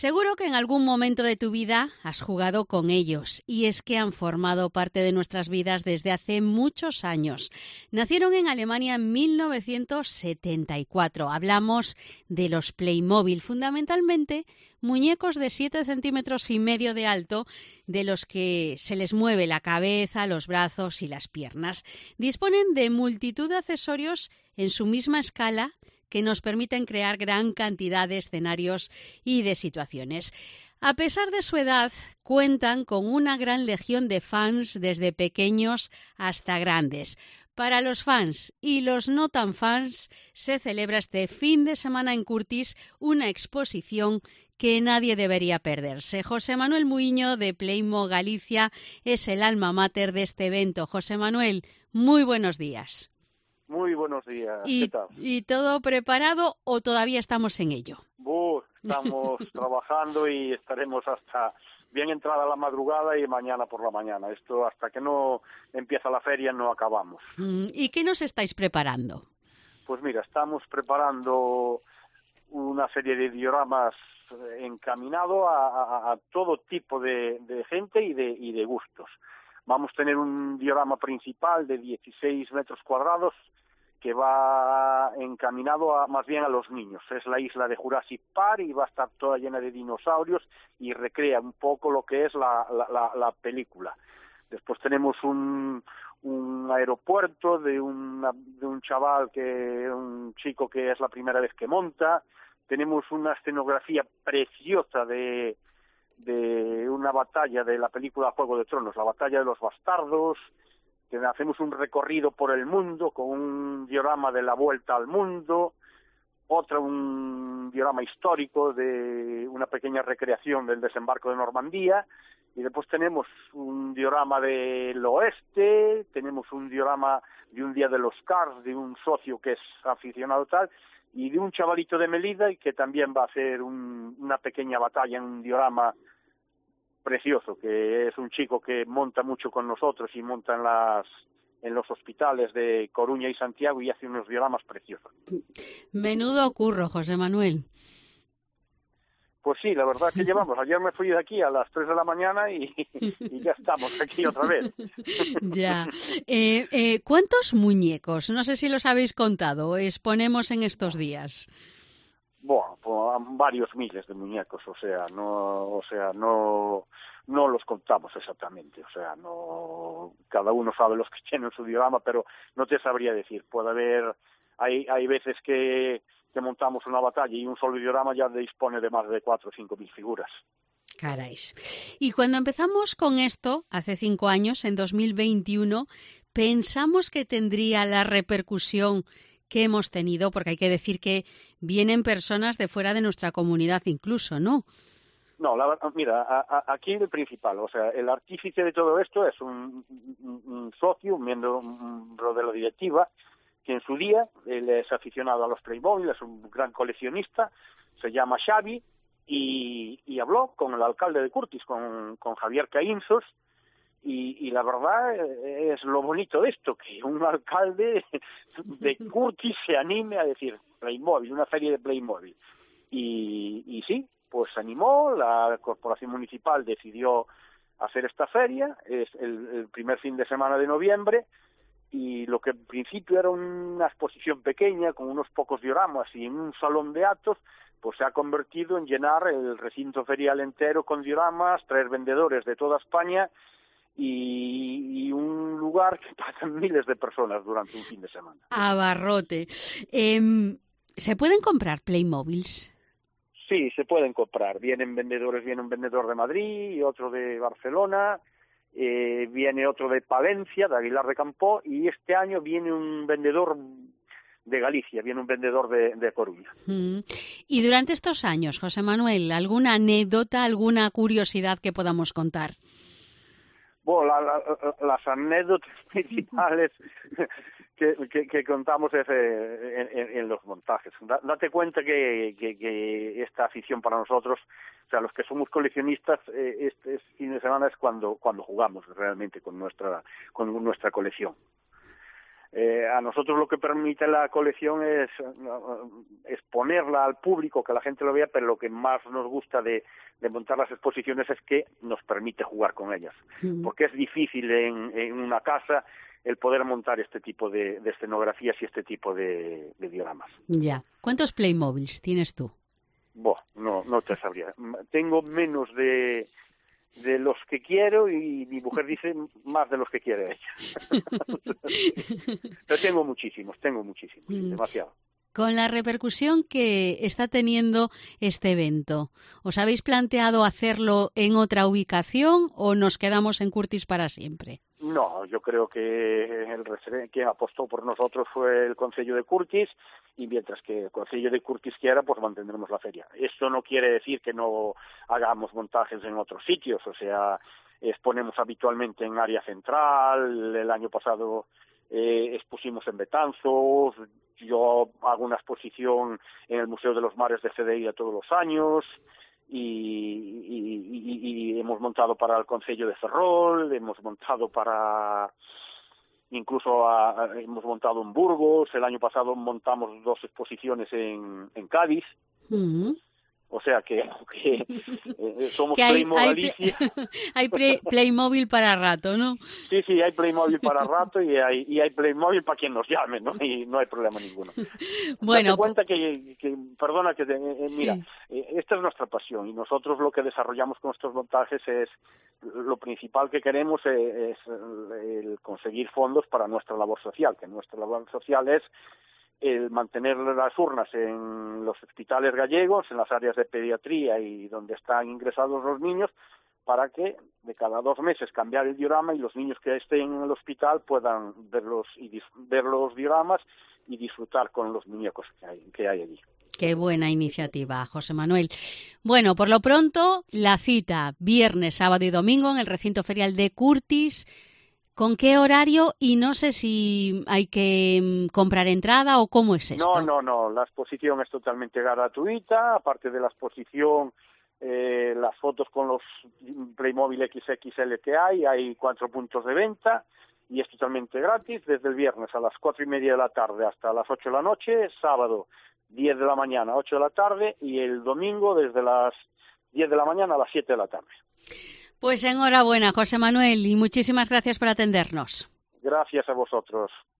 Seguro que en algún momento de tu vida has jugado con ellos, y es que han formado parte de nuestras vidas desde hace muchos años. Nacieron en Alemania en 1974. Hablamos de los Playmobil, fundamentalmente muñecos de 7,5 centímetros de alto, de los que se les mueve la cabeza, los brazos y las piernas. Disponen de multitud de accesorios en su misma escala que nos permiten crear gran cantidad de escenarios y de situaciones. A pesar de su edad, cuentan con una gran legión de fans desde pequeños hasta grandes. Para los fans y los no tan fans, se celebra este fin de semana en Curtis una exposición que nadie debería perderse. José Manuel Muiño, de Playmo Galicia, es el alma mater de este evento. José Manuel, muy buenos días. Muy buenos días, ¿qué tal? ¿Y todo preparado o todavía estamos en ello? Estamos trabajando y estaremos hasta bien entrada la madrugada y mañana por la mañana. Esto hasta que no empieza la feria no acabamos. ¿Y qué nos estáis preparando? Pues mira, estamos preparando una serie de dioramas encaminado a todo tipo de gente y de gustos. Vamos a tener un diorama principal de 16 metros cuadrados que va encaminado más bien a los niños. Es la isla de Jurassic Park y va a estar toda llena de dinosaurios y recrea un poco lo que es la película. Después tenemos un aeropuerto de un chaval, un chico que es la primera vez que monta. Tenemos una escenografía preciosa de una batalla de la película Juego de Tronos, la batalla de los bastardos. Hacemos un recorrido por el mundo con un diorama de la vuelta al mundo, un diorama histórico de una pequeña recreación del desembarco de Normandía, y después tenemos un diorama del oeste, tenemos un diorama de un día de los Cars, de un socio que es aficionado tal, y de un chavalito de Melilla y que también va a hacer una pequeña batalla en un diorama precioso, que es un chico que monta mucho con nosotros y monta en los hospitales de Coruña y Santiago y hace unos dioramas preciosos. Menudo curro, José Manuel. Pues sí, la verdad que llevamos. Ayer me fui de aquí a las 3 de la mañana y ya estamos aquí otra vez. Ya. ¿Cuántos muñecos, no sé si los habéis contado, exponemos en estos días? Bueno, pues varios miles de muñecos, no los contamos exactamente, no, cada uno sabe los que tienen su diorama, pero no te sabría decir. Puede haber, hay veces que montamos una batalla y un solo diorama ya dispone de más de 4 o 5 mil figuras. Caray. Y cuando empezamos con esto, hace 5 años, en 2021, pensamos que tendría la repercusión que hemos tenido, porque hay que decir que vienen personas de fuera de nuestra comunidad incluso, ¿no? No, mira, aquí el principal, el artífice de todo esto es un socio, un miembro de la directiva, que en su día, él es aficionado a los Playmobil, es un gran coleccionista, se llama Xavi, y habló con el alcalde de Curtis, con Javier Caínzos, y la verdad es lo bonito de esto, que un alcalde de Curtis se anime a decir Playmobil, una feria de Playmobil. Y sí, pues se animó, la corporación municipal decidió hacer esta feria, es el primer fin de semana de noviembre, y lo que en principio era una exposición pequeña con unos pocos dioramas y en un salón de actos, pues se ha convertido en llenar el recinto ferial entero con dioramas, traer vendedores de toda España y un lugar que pasan miles de personas durante un fin de semana. Abarrote. ¿Se pueden comprar Playmobiles? Sí, se pueden comprar. Viene un vendedor de Madrid y otro de Barcelona, viene otro de Palencia, de Aguilar de Campoo, y este año viene un vendedor de Galicia, viene un vendedor de Coruña. Y durante estos años, José Manuel, ¿alguna anécdota, alguna curiosidad que podamos contar? Bueno, las anécdotas principales que contamos es en los montajes. Date cuenta que esta afición para nosotros, los que somos coleccionistas, este fin de semana es cuando jugamos realmente con nuestra colección. A nosotros lo que permite la colección es exponerla al público, que la gente lo vea, pero lo que más nos gusta de montar las exposiciones es que nos permite jugar con ellas, porque es difícil en una casa el poder montar este tipo de escenografías y este tipo de dioramas. Ya. ¿Cuántos Playmobiles tienes tú? No te sabría. Tengo menos de los que quiero y mi mujer dice más de los que quiere ella. Pero tengo muchísimos, demasiado. Con la repercusión que está teniendo este evento, ¿os habéis planteado hacerlo en otra ubicación o nos quedamos en Curtis para siempre? No, yo creo que quien apostó por nosotros fue el Concello de Curtis, y mientras que el Concello de Curtis quiera, pues mantendremos la feria. Esto no quiere decir que no hagamos montajes en otros sitios, o sea, exponemos habitualmente en área central. El año pasado expusimos en Betanzos, yo hago una exposición en el Museo de los Mares de Cedeira todos los años, y hemos montado para el Concello de Ferrol, hemos montado hemos montado en Burgos. El año pasado montamos 2 exposiciones en Cádiz. O sea que somos que Playmobil Galicia. Hay Playmobil para rato, ¿no? Sí, hay Playmobil para rato y hay Playmobil para quien nos llame, ¿no? Y no hay problema ninguno. Bueno, date cuenta perdona que mira, esta es nuestra pasión, y nosotros lo que desarrollamos con estos montajes es lo principal que queremos es el conseguir fondos para nuestra labor social, que nuestra labor social es el mantener las urnas en los hospitales gallegos, en las áreas de pediatría y donde están ingresados los niños, para que de cada 2 meses cambiar el diorama y los niños que estén en el hospital puedan ver los dioramas y disfrutar con los muñecos que hay allí. Qué buena iniciativa, José Manuel. Bueno, por lo pronto, la cita viernes, sábado y domingo en el recinto ferial de Curtis. ¿Con qué horario? Y no sé si hay que comprar entrada o cómo es esto. No. La exposición es totalmente gratuita. Aparte de la exposición, las fotos con los Playmobil XXL que hay 4 puntos de venta y es totalmente gratis desde el viernes a las 4:30 de la tarde hasta las 8 de la noche, sábado 10 de la mañana a 8 de la tarde y el domingo desde las 10 de la mañana a las 7 de la tarde. Pues enhorabuena, José Manuel, y muchísimas gracias por atendernos. Gracias a vosotros.